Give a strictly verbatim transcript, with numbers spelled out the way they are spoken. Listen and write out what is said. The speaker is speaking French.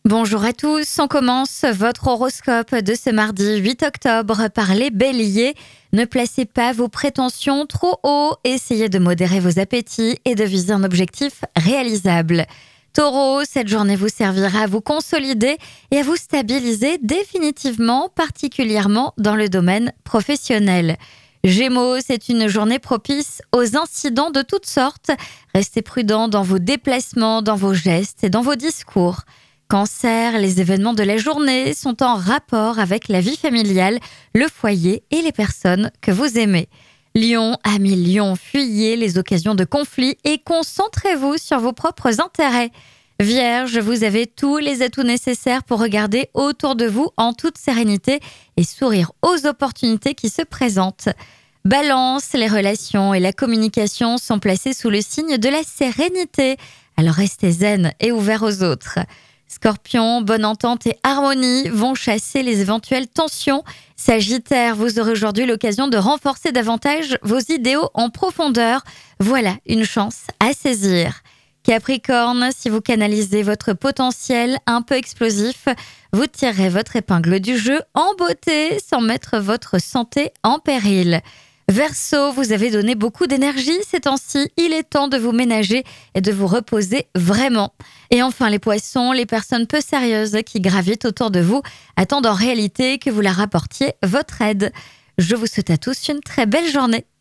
Bonjour à tous, on commence votre horoscope de ce mardi huit octobre par les béliers. Ne placez pas vos prétentions trop haut, essayez de modérer vos appétits et de viser un objectif réalisable. Taureau, cette journée vous servira à vous consolider et à vous stabiliser définitivement, particulièrement dans le domaine professionnel. Gémeaux, c'est une journée propice aux incidents de toutes sortes. Restez prudent dans vos déplacements, dans vos gestes et dans vos discours. Cancer, les événements de la journée sont en rapport avec la vie familiale, le foyer et les personnes que vous aimez. Lion, amis Lion, fuyez les occasions de conflit et concentrez-vous sur vos propres intérêts. Vierge, vous avez tous les atouts nécessaires pour regarder autour de vous en toute sérénité et sourire aux opportunités qui se présentent. Balance, les relations et la communication sont placées sous le signe de la sérénité, alors restez zen et ouverts aux autres. Scorpion, bonne entente et harmonie vont chasser les éventuelles tensions. Sagittaire, vous aurez aujourd'hui l'occasion de renforcer davantage vos idéaux en profondeur. Voilà une chance à saisir. Capricorne, si vous canalisez votre potentiel un peu explosif, vous tirerez votre épingle du jeu en beauté sans mettre votre santé en péril. Verseau, vous avez donné beaucoup d'énergie ces temps-ci, il est temps de vous ménager et de vous reposer vraiment. Et enfin les poissons, les personnes peu sérieuses qui gravitent autour de vous attendent en réalité que vous leur apportiez votre aide. Je vous souhaite à tous une très belle journée.